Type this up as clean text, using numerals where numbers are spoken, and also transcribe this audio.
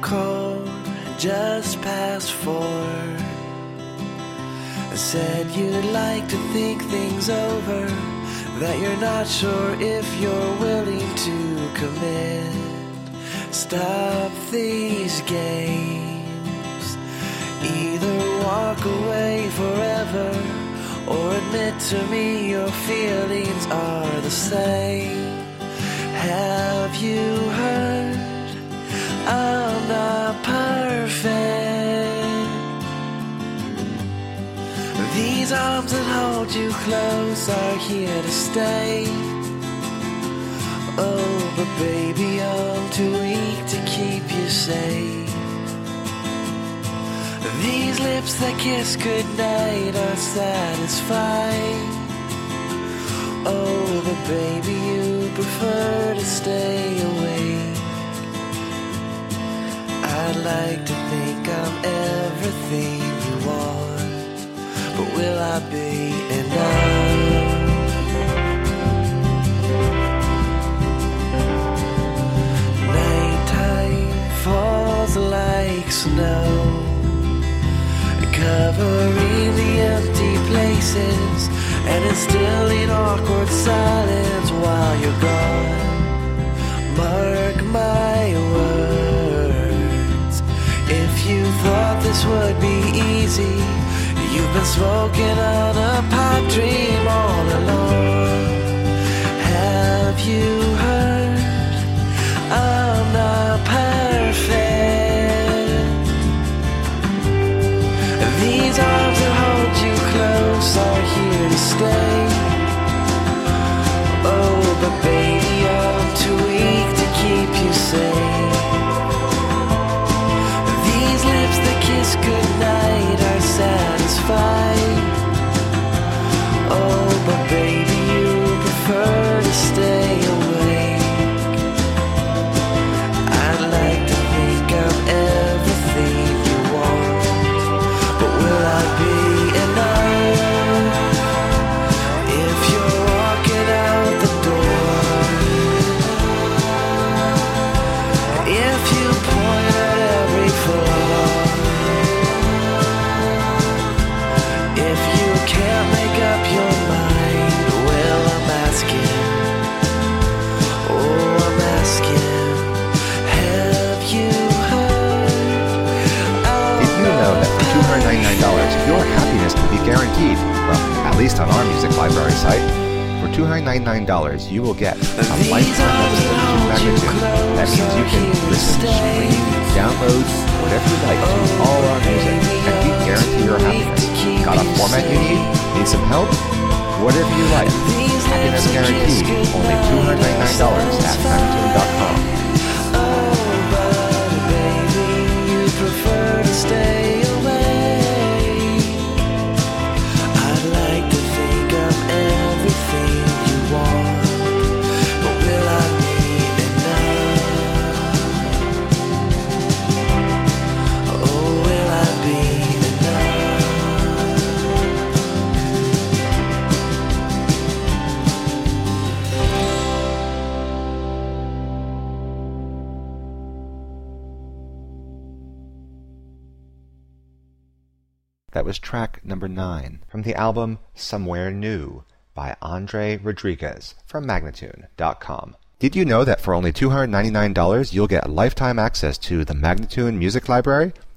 called just past 4. I said you'd like to think things over, that you're not sure if you're willing to commit. Stop these games. Either walk away forever, or admit to me your feelings are the same. Have you heard? I'm not perfect. These arms that hold you close are here to stay. Oh, but baby, I'm too weak to keep you safe. These lips that kiss goodnight are satisfied. Oh, but baby, you prefer to stay awake. I'd like to think I'm everything you want, but will I be enough? Nighttime falls like snow, covering the empty places, and instilling awkward silence while you're gone. Mark my words, if you thought this would be easy, you've been smoking on a pipe dream all along. Have you heard? I'm not perfect. These arms that hold you close are here to stay. Oh, but baby, I'm too weak to keep you safe. These lips that kiss goodnight are satisfied. Oh, but baby, you prefer to stay awake. I'd like to think I'm everything you want, but will I be enough? If you're walking out the door, if you point at every flaw, if you can't make up your mind, well, I'm asking, oh, I'm asking, have you heard? Did you know that for $299, your happiness can be guaranteed? Well, at least on our music library site. For $299, you will get a lifetime membership to Magnitude. That means you can listen, stream, download, whatever you like to all our music, and we guarantee your happiness. Got a format you need? Need some help? Whatever you like. Happiness guaranteed. Only $299 at Magnitude.com. Oh, but baby, you prefer to stay away. I'd like to think I'm everything you want, but will I be enough? Oh, will I be enough? That was track number 9 from the album Somewhere New by Andre Rodriguez from Magnatune.com. Did you know that for only $299 you'll get lifetime access to the Magnatune Music Library?